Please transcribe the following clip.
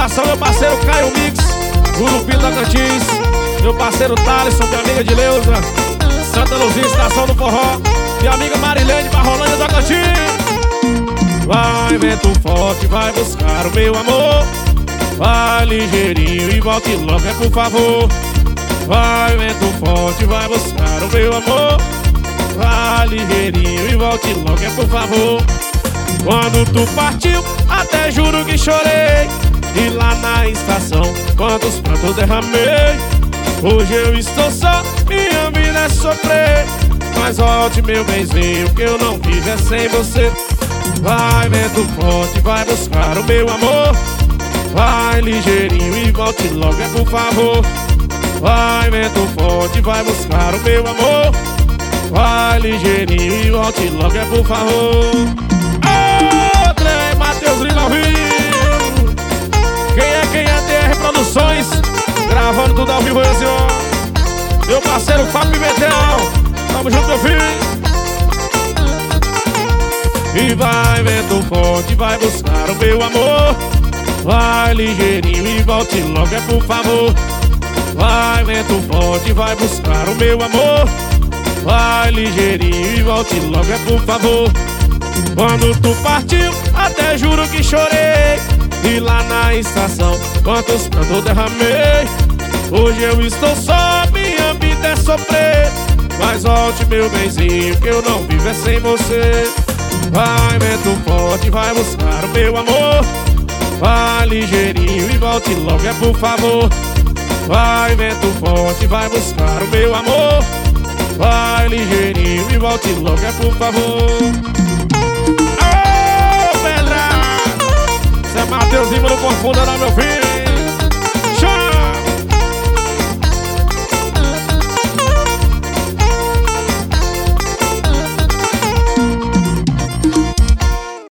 Abração meu parceiro Caio Mix, Urupino da Cantins. Meu parceiro Thaleson, minha amiga de Leusa, Santa Luzia, Estação do Forró. Minha amiga Marilene, Barrolândia da Cantins. Vai vento forte, vai buscar o meu amor. Vai ligeirinho e volte logo, é por favor. Vai vento forte, vai buscar o meu amor. Vai ligeirinho e volte logo, é por favor. Quando tu partiu, até juro que chorei. E lá na estação, quantos prantos derramei. Hoje eu estou só, minha vida é sofrer. Mas volte meu benzinho, que eu não vivo é sem você. Vai vento forte, vai buscar o meu amor. Vai ligeirinho e volte logo, é por favor. Vai vento forte, vai buscar o meu amor. Vai ligeirinho e volte logo, é por favor. Ô, Trem, Matheus Lima ao vivo. Quem é DR Produções, gravando tudo ao vivo assim, ó. Meu parceiro Fábio Pimentel, tamo junto, meu filho. E vai vento forte, vai buscar o meu amor. Vai ligeirinho e volte logo, é por favor. Vai vento forte, vai buscar o meu amor. Vai ligeirinho e volte logo, é por favor. Quando tu partiu, até juro que chorei. E lá na estação, quantos prantos derramei. Hoje eu estou só, minha vida é sofrer. Mas volte meu benzinho, que eu não vivo é sem você. Vai vento forte, vai buscar o meu amor. Vai ligeirinho e volte logo, é por favor. Vai vento forte, vai buscar o meu amor. Vai ligeirinho e volte logo, é por favor. Ô, Pedra! Cê é Matheus Lima, não confunda não, meu filho.